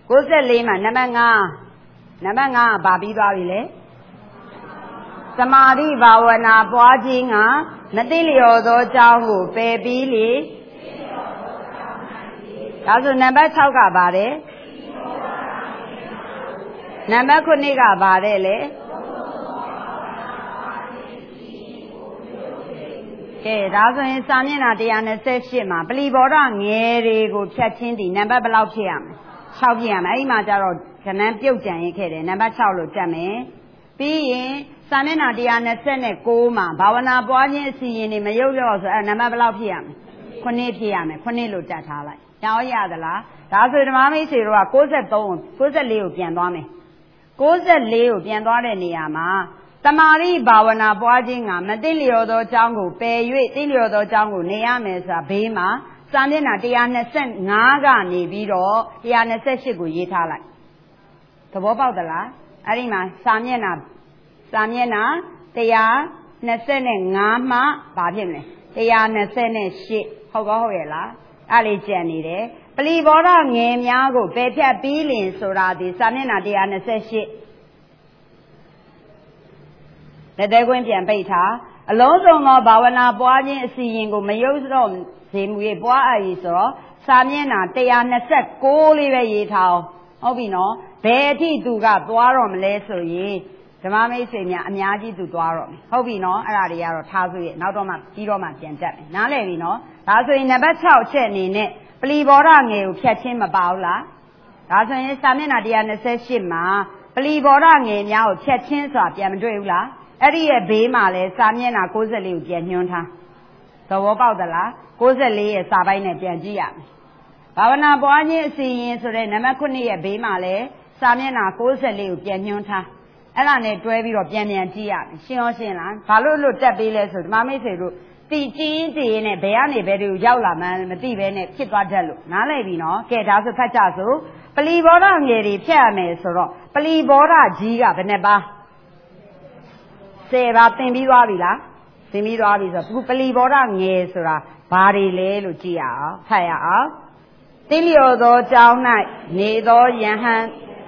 94မှာနံပါတ်5ဘာပြီးသွားပြီလဲသမာဓိဘာဝနာပွားခြင်းကမသိလျော်သောအကြောင်းကိုပယ်ပြီးလေဒါဆိုနံပါတ်6ကပါတယ်နံပါတ်9ကပါတယ်လေကဲဒါဆိုရင်စာမျက်နှာ128မှာပလီဘောဓငယ်တွေကိုဖြတ်ချင်းတည်နံပါတ်ဘယ်လောက်ဖြစ်ရမလဲ6ဖြစ်ရမယ်အဲ့ဒီမှာကျတော့ကဏ္ဍပြုတ်ကြံရခဲ့တယ်နံပါတ်6လို့တက်မယ်ပြီးရင်စာမျက်နှာ129မှာဘာဝနာပွားခြင်းအစီရင်တွေမရုပ်ရောဆိုအဲ့နံပါတ်ဘယ်လောက်ဖြစ်ရမလဲ9ဖြစ်ရမယ်9လို့တက်ထားလိုက်ရောရသလားဒါဆိုဓမ္မမိတ်ဆွေတို့က94ကိုပြန်သွားမယ်94ကိုပြန်သွားတဲ့နေရာမှာတမာရိဘာဝနာပွားခြင်းကမသိလျော်သောအကြောင်းကိုပယ်၍သိလျော်သောအကြောင်းကိုနေရမယ်ဆိုတာဘေးမှာစာမျက်နှာ125ကနေပြီးတော့128ကိုရေးထားလိုက်သဘောပေါက်သလားအဲ့ဒီမှာစာမျက်နှာ125မှဘာဖြစ်မလဲ128ဟုတ်ရဲ့လားအဲ့လေးကြံနေတယ်ပလီဘောဓငယ်များကိုပယ်ဖြတ်ပြီးလင်ဆိုတာဒီစာမျက်နှာ128လက်သေးခွင်းပြန်ပိတ်ထားအလုံးစုံသောဘာဝနာပွားခြင်းအစီရင်ကိုမယုတ်တော့စေမှုရေးပွားအပ်ရည်ဆိုတော့စာမျက်နှာ129လေးပဲရေးထားအောင်ဟုတ်ပြီနော်ဘယ်အထိသူကသွားတော့မလဲဆိုရင်ဓမ္မမိတ်ဆွေများအများကြီးသူသွားတော့မယ်ဟုတ်ပြီနော်အဲ့ဒါတွေကတော့ထားစုရဲ့နောက်တော့မှပြီးတော့မှပြန်တက်မယ်နားလည်ပြီနော်ဒါဆိုရင်နံပါတ်6အချက်အနေနဲ့ပလီဘောဓငယ်ကိုဖြတ်ချင်းမပါဘူးလားဒါဆိုရင်စာမျက်နှာ128မှာပလီဘောဓငယ်များကိုဖြတ်ချင်းဆိုတာပြန်မတွေ့ဘူးလားအဲ့ဒီရဲ့ဘေးမှာလဲစာမျက်နှာ94ကိုပြန်ညွှန်းထားသဘောပေါက်သလား94ရဲ့စာပိုင်းနဲ့ပြန်ကြည့်ရမယ်ဘာဝနာပွားခြင်းအစီရင်ဆိုတဲ့နံပါတ်9ရဲ့ဘေးမှာလဲစာမျက်နှာ94ကိုပြန်ညွှန်းထားအဲ့ဒါနဲ့တွဲပြီးတော့ပြန်ကြည့်ရမယ်ရှင်းရောရှင်းလားဘာလို့တက်ပေးလဲဆိုဓမ္မမိတ်ဆွေတို့တီကျင်းတည်နဲ့ဘယ်ကနေဘယ်တွေကိုရောက်လာမှန်းမသိပဲနဲ့ဖြစ်သွားတတ်လို့နားလည်ပြီနော်ကဲဒါဆိုဖတ်ကြစို့ပလီဘောဓငယ်တွေဖြတ်ရမယ်ဆိုတော့ပလီဘောဓကြီးကဘယ်နှပါ10ပါသင်ပြီးသွားပြီလားသင်ပြီးသွားပြီဆိုတော့ပလီဘောဓငယ်ဆိုတာဘာတွေလဲလို့ကြည့်ရအောင်ဖတ်ရအောင်သိလျော်သောကျောင်း၌နေသောယဟန်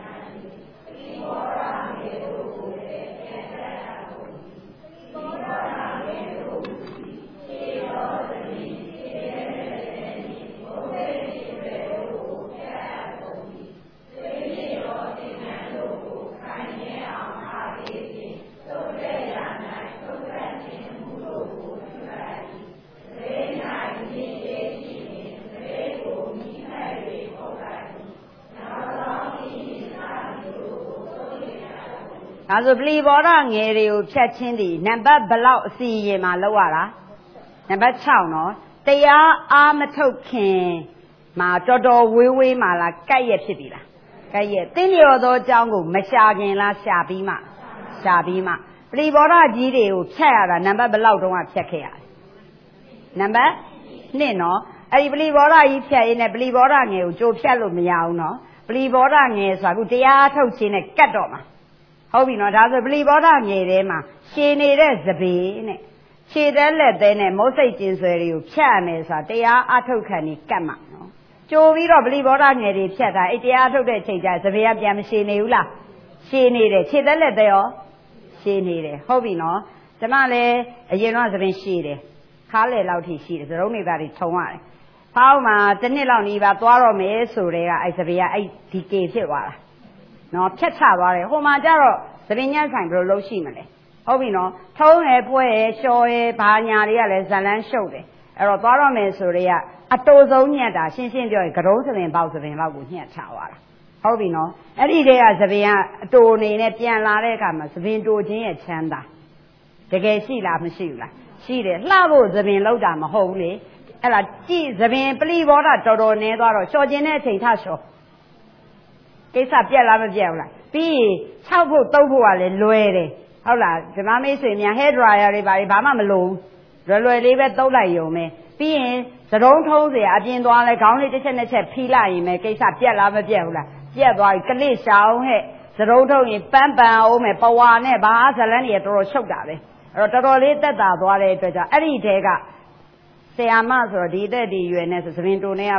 ဒါဆိုပလီဘောဓငယ်တွေကိုဖြတ်ချင်းတည်နံပါတ်ဘလောက်အစီရင်မှာလောက်ရတာနံပါတ်6နော်တရားအားမထုတ်ခင်မှာတော်တော်ဝေးမှာလားကြိုက်ရဖြစ်ပြီလားကြိုက်ရသိလျော်သောအကြောင်းကိုမရှာခင်လားရှာပြီးမှပလီဘောဓကြီးတွေကိုဖြတ်ရတာနံပါတ်ဘလောက်တုန်းကဖြတ်ခဲ့ရတယ်နံပါတ်2နော်အဲ့ဒီပလီဘောဓကြီးဖြတ်ရင်းနဲ့ပလီဘောဓငယ်ကိုကြိုဖြတ်လို့မရဘူးနော်ပလီဘောဓငယ်ဆိုတာအခုတရားထုတ်ခြင်းနဲ့ကတ်တော့မှာဟုတ်ပြီနော်ဒါဆိုပလီဘောဓငယ်ထဲမှာရှည်နေတဲ့သဘေနဲ့ခြေသက်လက်သေးနဲ့မုတ်စိတ်ကျင်ဆွဲတွေကိုဖြတ်ရမယ်ဆိုတာတရားအထုတ်ခံနေကတ်မှာနော်ကြိုပြီးတော့ပလီဘောဓငယ်တွေဖြတ်တာအဲ့တရားထုတ်တဲ့ချိန်ကျသဘေကပြန်မရှည်နေဘူးလားရှည်နေတယ်ခြေသက်လက်သေးရောရှည်နေတယ်ဟုတ်ပြီနော်ကျမလည်းအရင်တော့သဘင်ရှည်တယ်ခါးလေလောက်ထိရှိတယ်သရုံးနေသားတွေထုံရတယ်ဖောင်းမှာတစ်နှစ်လောက်နေပါသွားတော့မယ်ဆိုတဲ့ကအဲ့သဘေကအဲ့ဒီကေဖြစ်သွားတာနော်ဖြတ်ချသွားတယ်ဟိုမှာကျတော့သပင်ညက်ဆိုင်ဘယ်လိုလုပ်ရှိမလဲဟုတ်ပြီနော်ထုံးရယ်ပွဲရယ်လျှော်ရယ်ဘာညာတွေကလည်းဇလန်းရှုပ်တယ်အဲ့တော့သွားတော့မယ်ဆိုတော့အတူဆုံးညက်တာရှင်းရှင်းပြောရင်ကရုံးသပင်ပေါက်သပင်လောက်ကိုညက်ချသွားတာဟုတ်ပြီနော်အဲ့ဒီတည်းကသပင်ကအတူအနေနဲ့ပြန်လာတဲ့အခါမှာသပင်တူချင်းရဲ့ချမ်းသာတကယ်ရှိလားမရှိဘူးလားရှိတယ်လှဖို့သပင်လောက်တာမဟုတ်ဘူးလေအဲ့ဒါကြည့်သပင်ပလီဘောဓတော်တော်နဲသွားတော့လျှော်ခြင်းတဲ့အချိန်ထလျှော်ကိစ္စပြက်လားမပြက်ဘူးလားပြီး6ဖို့3ဖို့ကလည်းလွယ်တယ်ဟုတ်လားဓမ္မမိတ်ဆွေများ hair dryer တွေဘာမှမလိုဘူးလွယ်လေးပဲသုံးလိုက်ရုံပဲပြီးရင်သတုံးထုံးเสียအပြင်သွားလဲခေါင်းလေးတစ်ချက်နှစ်ချက်ဖီးလိုက်ရင်ပဲကိစ္စပြက်လားမပြက်ဘူးလားပြက်သွားပြီကလစ်ရှောင်းဟဲ့သတုံးထုံးရင်ပန်းအောင်မယ်ပဝါနဲ့ဘာဇလန်းတွေတော်တော်ရှုပ်တာပဲအဲ့တော့တော်တော်လေးတက်တာသွားတဲ့အတွက်ကြောင့်အဲ့ဒီတဲကဆရာမဆိုတော့ဒီအသက်ဒီရွယ်နဲ့ဆိုသပင်တိုနဲ့ကတော့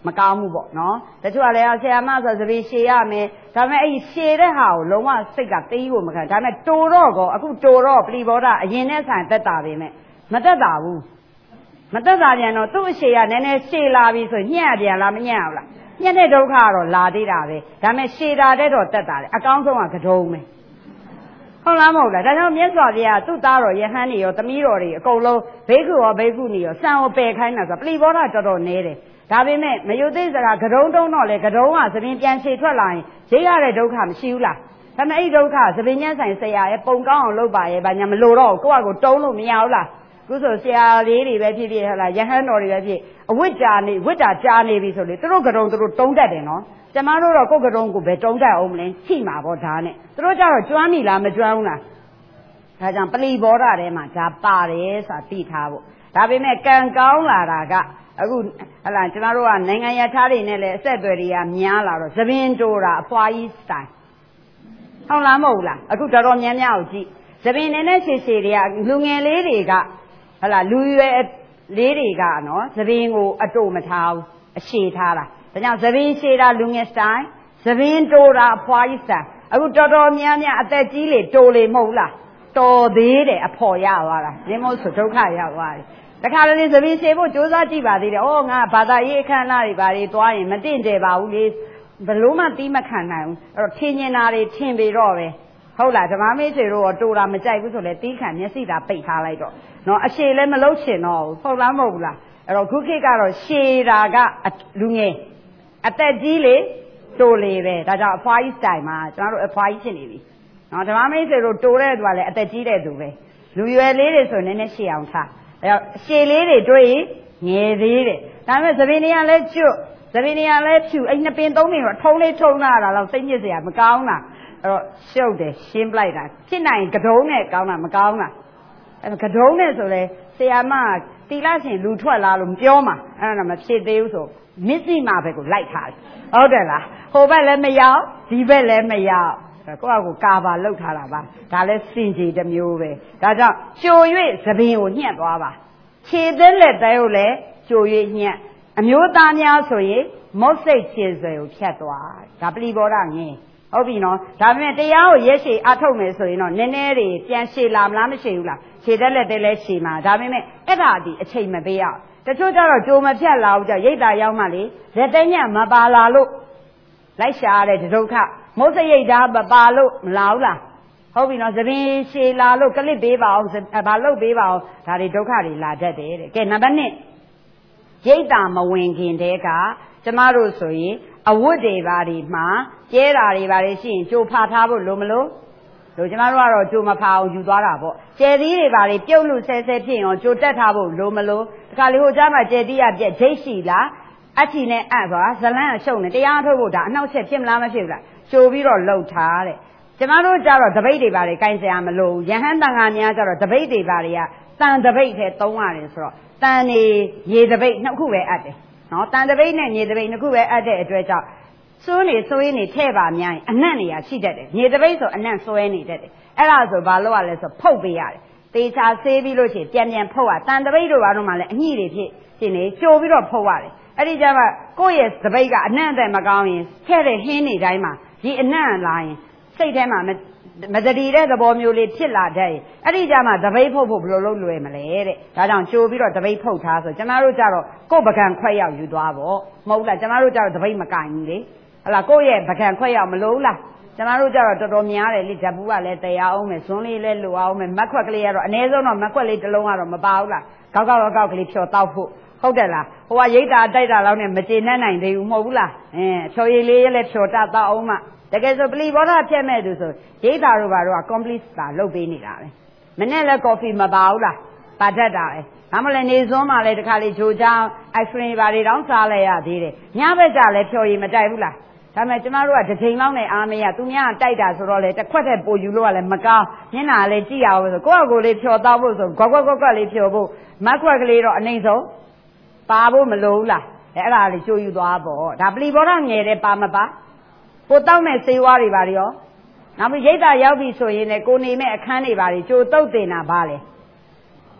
မကောင်းဘူးပေါ့နော်တချို့ကလည်းဆရာမဆိုသပင်ရှည်ရမယ်ဒါပေမဲ့အဲ့ရှည်တဲ့ဟာကိုလုံးဝစိတ်ကတေးကိုမခံဒါပေမဲ့တိုတော့ကောအခုတိုတော့ပလီဘောဓအရင်နဲ့ဆိုင်သက်တာပဲမဲ့မသက်တာဘူးမသက်တာပြန်တော့သူ့အရှည်ကနည်းနည်းရှည်လာပြီဆိုညှက်ပြန်လားမညှက်ဘူးလားညှက်တဲ့ဒုက္ခကတော့လာသေးတာပဲဒါပေမဲ့ရှည်တာတဲ့တော့သက်တာလေအကောင်းဆုံးကကတုံးပဲဟုတ်လားမဟုတ်လားဒါကြောင့်မြတ်စွာဘုရားသူ့သားတော်ယဟန်တွေရောသမီးတော်တွေအကုန်လုံးဘေကုရောဘေကုနီရောစံကိုပယ်ခိုင်းတာဆိုပလီဘောဓတော်တော်နဲတယ်ဒါပေမဲ့မယုတ်သိစကားကတုံးတုံးတော့လေကတုံးကသပင်ပြန်ရှည်ထွက်လာရင်ရိတ်ရတဲ့ဒုက္ခမရှိဘူးလားဒါပေမဲ့အဲ့ဒုက္ခသပင်ညက်ဆိုင်ဆရာရဲ့ပုံကောင်းအောင်လုပ်ပါရဲ့ဘာညာမလိုတော့ကိုယ့်အကိုတုံးလို့မရဘူးလားခုဆိုဆရာလေးတွေပဲဖြစ်ဖြစ်ဟဲ့လားယဟန်တော်တွေပဲဖြစ်အဝိတာနေဝိတာကြားနေပြီဆိုလေသူတို့ကတုံးသူတို့တုံးတတ်တယ်နော်ကျမတို့တော့ကိုယ့်ကတုံးကိုပဲတုံးတတ်အောင်မလဲချိမှာပေါ့ဒါနဲ့သူတို့ကြတော့ကျွမ်းမိလားမကျွမ်းဘူးလားဒါကြောင့်ပလီဘောဓထဲမှာဒါပါတယ်ဆိုတာသိထားဖို့ဒါပေမဲ့ကံကောင်းလာတာကအခုဟလာကျမတို့ကနိုင်ငံရထားတွေနဲ့လည်းအဆက်အသွယ်တွေကများလာတော့သပင်တိုးတာအဖွားကြီးစတိုင်ဟုတ်လားမဟုတ်လားအခုတော်တော်များများကိုကြည့်သပင်နဲ့ရှည်ရှည်တွေကလူငယ်လေးတွေကဟလာလူရွယ်လေးတွေကနော်သပင်ကိုအတိုမထားဘူးအရှည်ထားတာဒါကြောင့်သပင်ရှည်တာလူငယ်စတိုင်သပင်တိုးတာအဖွားကြီးစတိုင်အခုတော်တော်များများအသက်ကြီးလေတိုးလေမဟုတ်လားတော်သေးတယ်အဖော်ရသွားတာရင်းမို့ဆိုဒုက္ခရောက်သွားတယ်တခါလေသပင်ရှည်ဖို့စူးစမ်းကြည့်ပါသေးတယ်။ငါဘာသာရေးအခမ်းအနားတွေဘာတွေသွားရင်မတင့်တယ်ပါဘူးလေဘလို့မှတီးမခံနိုင်ဘူးအဲ့တော့ထင်နေတာတွေထင်ပေတော့ပဲဟုတ်လားဓမ္မမေးစေတို့တိုးတာမကြိုက်ဘူးဆိုလဲတီးခံမျက်စိသာပိတ်ထားလိုက်တော့နော်အရှည်လည်းမလုံးချင်တော့ဘူးဟုတ်လားမဟုတ်ဘူးလားအဲ့တော့ခုခေတ်ကတော့ရှည်တာကလူငယ်အသက်ကြီးလေတိုးလေပဲဒါကြောင့်အဖွားကြီးစတိုင်မှာကျွန်တော်တို့အဖွားကြီးဖြစ်နေပြီနော်ဓမ္မမေးစေတို့တိုးတဲ့သူကလည်းအသက်ကြီးတဲ့သူပဲလူရွယ်လေးတွေဆိုနည်းနည်းရှည်အောင်ထားအဲ့တော့ရှည်လေးတွေတွေးငယ်သေးတယ်ဒါပေမဲ့သပင်တွေကလည်းကျွတ်သပင်တွေကလည်းဖြူအဲ့နှစ်ပင်သုံးပင်တော့ထုံးလေးထုံးလာတာတော့စိတ်ညစ်စရာမကောင်းတာအဲ့တော့ရှုပ်တယ်ရှင်းပလိုက်တာဖြစ်နိုင်ကတုံးနဲ့ကောင်းတာမကောင်းတာအဲ့ကတုံးနဲ့ဆိုလဲဆရာမတီလာရှင်လူထွက်လာလို့မပြောမှာအဲ့ဒါမဖြစ်သေးဘူးဆိုမစ္စည်းမပဲကိုလိုက်ထားတယ်ဟုတ်တယ်လားဟိုဘက်လည်းမရောက်ဒီဘက်လည်းမရောက်ကိုယ့်အကိုကာပါလောက်ထားတာပါဒါလည်းစင်ကြီးတစ်မျိုးပဲဒါကြောင့်ကြို၍သပင်ကိုညှက်သွားပါခြေသက်လက်တဲကိုလည်းကြို၍ညှက်အမျိုးသားများဆိုရင်မုတ်စိတ်ခြေဆွဲကိုဖြတ်သွားဒါပလီဘောဓငင်းဟုတ်ပြီနော်ဒါပေမဲ့တရားကိုရက်ရှည်အထုတ်မယ်ဆိုရင်တော့နည်းနည်းတွေပြန်ရှည်လာမလားမရှည်ဘူးလားခြေသက်လက်တဲလည်းရှည်မှာဒါပေမဲ့အဲ့ဒါဒီအချိန်မပေးရတချို့ကျတော့ကြိုမဖြတ်လာဘူးကြရိတ်တာရောက်မှလေလက်တဲညံ့မပါလာလို့လိုက်ရှာရတဲ့ဒုက္ခမုတ်စိတ်ရိတ်တာမပါလို့မလာဘူးလားဟုတ်ပြီနော်သပင်ရှည်လာလို့ကလစ်ပေးပါအောင်ဘာလုပ်ပေးပါအောင်ဒါတွေဒုက္ခတွေလာတတ်တယ်တဲ့ကဲနံပါတ်1ရိတ်တာမဝင်ခင်တည်းကကျမတို့ဆိုရင်အဝတ်တွေဘာတွေမှာကျဲတာတွေဘာတွေရှိရင်ကြိုဖာထားဖို့လိုမလို့လို့ကျမတို့ကတော့ကြိုမဖာအောင်ယူသွားတာပေါ့ကျဲသီးတွေဘာတွေပြုတ်လို့ဆဲဆဲဖြစ်ရင်ကြိုတက်ထားဖို့လိုမလို့တခါလေဟိုကြားမှာကျဲသီးရပြက်ဂျိတ်ရှိလားအချီနဲ့အပ်ပါဇလန်းအရှုံနဲ့တရားထုတ်ဖို့ဒါအနှောက်အယှက်ဖြစ်မလားမဖြစ်ဘူးလားကြိုပြီးတော့လှုပ်ထားတဲ့ကျမတို့ကြတော့တပိတ်တွေပါလေကင်ဆရာမလို့ရဟန်းတန်ခါများကြတော့တပိတ်တွေပါလေကတန်တပိတ်ထဲသုံးရတယ်ဆိုတော့တန်နေရေတပိတ်နှစ်ခုပဲအပ်တယ်နော်တန်တပိတ်နဲ့ရေတပိတ်နှစ်ခုပဲအပ်တဲ့အတွက်ကြောင့်စိုးနေဆွေးနေထဲ့ပါများရင်အနံ့နေရရှိတတ်တယ်ရေတပိတ်ဆိုအနံ့ဆွဲနေတတ်တယ်အဲ့ဒါဆိုဘာလို့ရလဲဆိုဖုတ်ပေးရတယ်တေချာဆေးပြီးလို့ရှိရင်ပြန်ဖုတ်ရတန်တပိတ်တို့ဘာလို့မှလည်းအညှိတွေဖြစ်နေကြိုပြီးတော့ဖုတ်ရတယ်အဲ့ဒီကျမှကိုယ့်ရဲ့တပိတ်ကအနံ့အသက်မကောင်းရင်ထဲ့တဲ့ဟင်းနေတိုင်းမှာဒီအနံ့လာရင်စိတ်ထဲမှာမတတိတဲ့သဘောမျိုးလေးဖြစ်လာတတ်ရင်အဲ့ဒီကြမှာတပိတ်ဖုတ်ဖို့ဘယ်လိုလုပ်လွယ်မလဲတဲ့ဒါကြောင့်ကြိုပြီးတော့တပိတ်ဖုတ်ထားဆိုကျမတို့ကြတော့ကိုယ့်ပကံခွက်ရောက်ယူသွားပေါ့မဟုတ်လားကျမတို့ကြတော့တပိတ်မကင်ဘူးလေဟလာကိုယ့်ရဲ့ပကံခွက်ရောက်မလို့လားကျမတို့ကြတော့တော်တော်များတယ်လေဓာတ်ဘူးကလည်းတရားအောင်မယ်ဇွန်းလေးလည်းလိုအောင်မယ်မက်ခွက်ကလေးကတော့အနည်းဆုံးတော့မက်ခွက်လေးတစ်လုံးကတော့မပါဘူးလားကောက်ကလေးဖြော်တောက်ဖို့ဟုတ်တယ်လားဟိုကရိတ်တာတိုက်တာလောက်နဲ့မကျေနပ်နိုင်သေးဘူးမဟုတ်ဘူးလားဖြော်ရည်လေးလည်းဖြော်တတ်တော့အောင်မှတကယ်ဆိုပလီဘောဓဖြတ်မဲ့သူဆိုရိတ်တာတို့ဘာတို့က complete တာလုပ်ပေးနေတာပဲမနဲ့လည်း coffee မပါဘူးလားပါတတ်တာပဲဒါမှလည်းနေစွန်းမှလည်းတခါလေဂျိုချောင်း ice cream ဘာတွေတောင်းစားလိုက်ရသေးတယ်ညဘက်ကြလည်းဖြော်ရည်မတိုက်ဘူးလားဒါမဲ့ကျမတို့ကတစ်ချိန်လောက်နဲ့အားမရသူများတိုက်တာဆိုတော့လေတစ်ခွက်တည်းပို့ယူလို့ကလည်းမကောင်းမျက်နှာလည်းကြည့်ရအောင်ဆိုကိုယ့်အကိုလေးဖြော်တော့ဖို့ဆိုကွက်လေးဖြော်ဖို့မက်ခွက်ကလေးတော့အနှိမ့်ဆုံးပါဖို့မလိုဘူးလားအဲ့ဒါလေးကြိုးယူသွားပေါ့ဒါပလီဘောဓငယ်တဲ့ပါမပါကိုတောက်မဲ့စေဝါတွေပါရောနောက်ပြီးရိတ်တာရောက်ပြီဆိုရင်လည်းကိုနေမဲ့အခန်းတွေပါကြိုတုတ်တင်တာပါလေ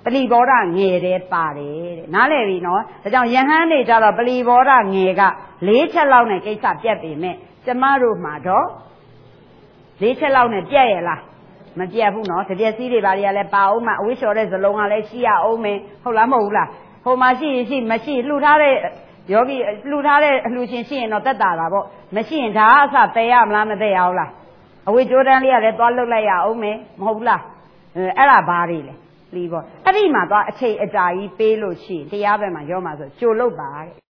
ပလီဘောဓငယ်တဲ့ပါတယ်တဲ့နားလည်ပြီနော်ဒါကြောင့်ယဟန်နေကြတော့ပလီဘောဓငယ်က၄ချက်လောက်နဲ့ကိစ္စပြတ်ပေမဲ့ကျမတို့မှာတော့၄ချက်လောက်နဲ့ပြတ်ရဲ့လားမပြတ်ဘူးနော်တပြက်စီးတွေဘာတွေကလည်းပါအောင်မှအဝိလျှော်တဲ့ဇလုံးကလည်းရှိရအောင်မယ်ဟုတ်လားမဟုတ်ဘူးလားဟိုမှာရှိမရှိလှူထားတဲ့ယောဂီလှူထားတဲ့အလှူရှင်ရှိရင်တော့တက်တာပါပေါ့မရှိရင်ဒါအစတဲရမလားမတဲရအောင်လားအဝိကျိုးတန်းလေးကလည်းသွားလှုပ်လိုက်ရအောင်မယ်မဟုတ်ဘူးလားအဲ့ဒါဘာတွေလဲလီပေါ့အဲ့ဒီမှာသွားအချိန်အကြာကြီးပေးလို့ရှိရင်တရားဘက်မှာရောမှာဆိုကြိုလုပ်ပါတဲ့